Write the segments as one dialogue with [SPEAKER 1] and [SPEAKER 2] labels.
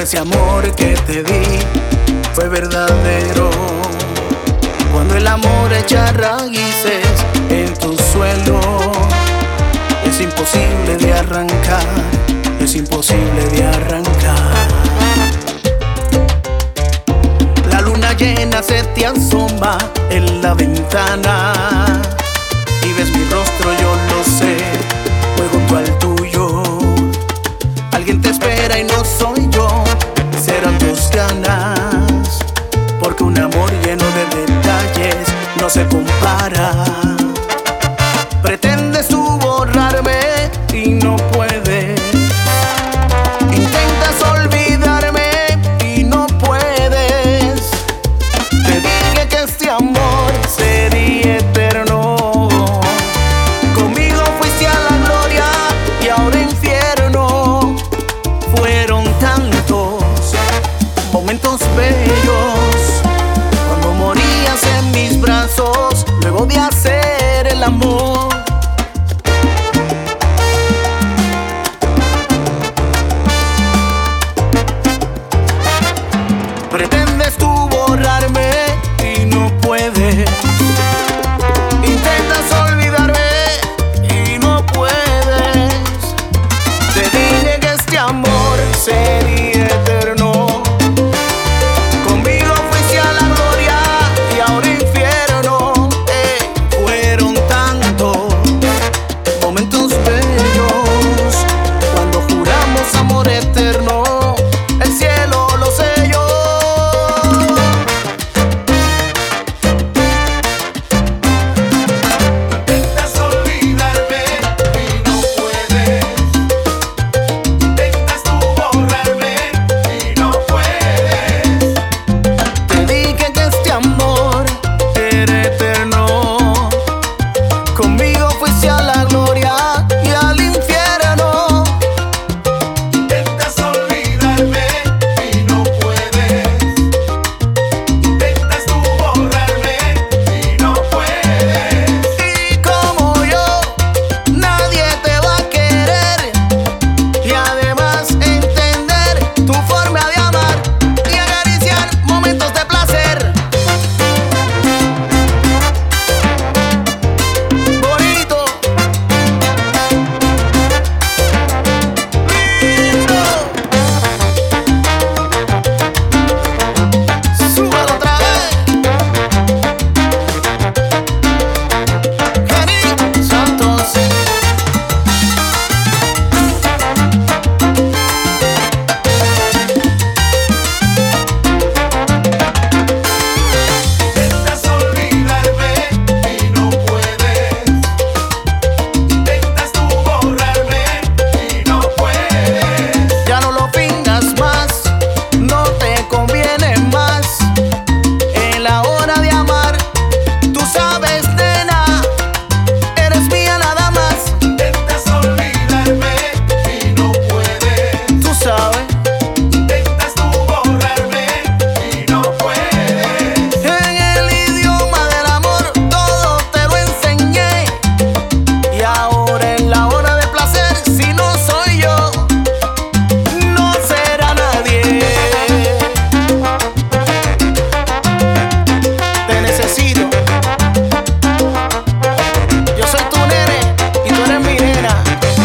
[SPEAKER 1] ese amor que te di fue verdadero. Cuando el amor echa raíces en tu suelo, es imposible de arrancar, es imposible de arrancar. La luna llena se te asoma en la ventana y ves mi rostro, yo lo sé, voy junto al tuyo. Alguien te espera y no soy yo, serán tus ganas, porque un amor lleno de detalles no se compara. Pretendes tú borrarme y no puedes, intentas olvidarme y no puedes. Te dije que este amor sería eterno, conmigo fuiste a la gloria y ahora infierno. Fueron tantos momentos bellos cuando morías en mis brazos luego de hacer el amor. Pretendes tú borrarme y no puedes, intentas olvidarme y no puedes. Te dije que este amor sería eterno, conmigo fuiste a la gloria y ahora infierno. Fueron tantos momentos bellos cuando juramos amor eterno, el cielo lo selló.
[SPEAKER 2] Intentas olvidarme y no puedes, intentas tú borrarme y no puedes.
[SPEAKER 1] Te dije que este amor era eterno, conmigo fuiste a la gloria y al infierno.
[SPEAKER 2] Intentas olvidarme y no puedes, intentas tú borrarme y no puedes.
[SPEAKER 1] Y como yo, nadie te va a querer y además entender tu forma de amar y acariciar momentos de placer. Bonito, lindo. Súbelo otra vez. Kenny Santos.
[SPEAKER 2] Intentas olvidarme y no puedes, intentas tú borrarme y no puedes.
[SPEAKER 1] Ya no lo fingas más, no te conviene más. En la hora de amar, tú sabes, nena, eres mía nada más.
[SPEAKER 2] Intentas olvidarme y no puedes,
[SPEAKER 1] Tú sabes,
[SPEAKER 2] intentas tú borrarme y no puedes.
[SPEAKER 1] en el idioma del amor todo te lo enseñé. Y ahora en la hora de placer, si no soy yo, no será nadie. Te necesito. Yo soy tu nene y tú eres mi nena.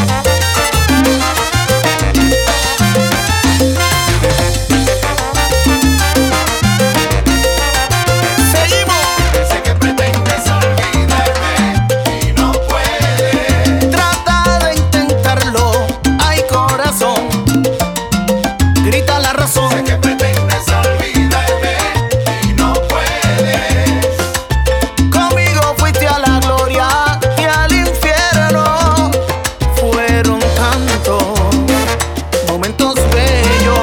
[SPEAKER 1] Seguimos.
[SPEAKER 2] Sé que pretendes olvidarme y no puedes.
[SPEAKER 1] Trata de intentarlo. Ay, corazón, grita la
[SPEAKER 2] Sé
[SPEAKER 1] razón.
[SPEAKER 2] que pretendes olvidarme y no puedes.
[SPEAKER 1] Conmigo fuiste a la gloria y al infierno. Fueron tantos momentos bellos